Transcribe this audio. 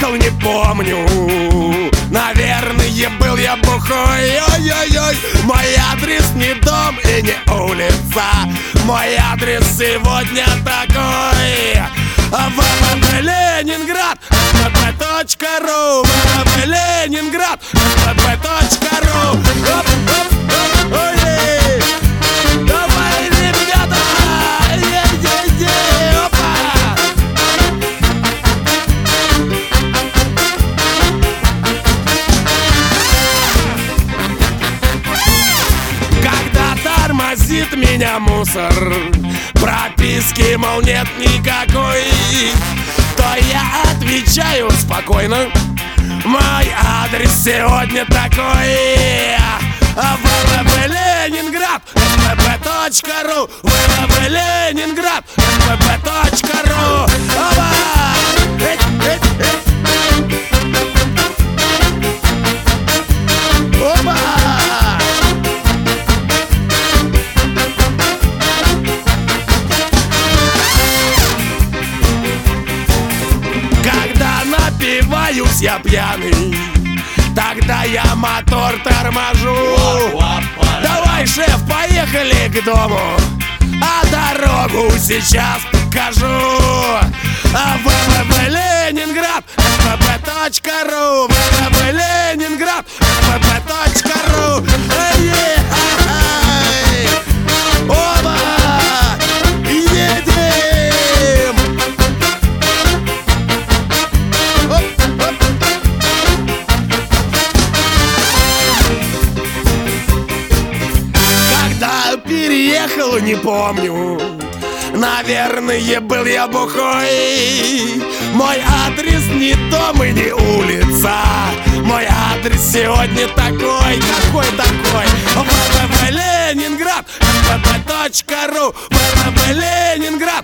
приехал, не помню. Наверное, был я бухой. Ой-ой-ой, мой адрес не дом и не улица. Мой адрес сегодня такой: ВВП Ленинград, ВВП.ру, ВВП Ленинград, ВВП.ру. Давай, ребята! Опа! Когда тормозит меня мусор, прописки, мол, нет никакой, то я отвечаю спокойно: мой адрес сегодня такой: ВВП Ленинград, ВВП.ру, ВВП Ленинград, ВВП.ру. Опа! Опа! Когда напиваюсь я пьяный, тогда я мотор торможу. Давай, шеф, поехали к дому, а дорогу сейчас покажу. ВВП Ленинград, ВВП.ру, ВВП Ленинград, ВВП.ру. Оба! Едем! Когда переехал, не помню. Наверное, был я бухой. Мой адрес не дом и не улица. Мой адрес сегодня такой. Какой такой? ВВП Ленинград, ВВП.ру, ВВП Ленинград,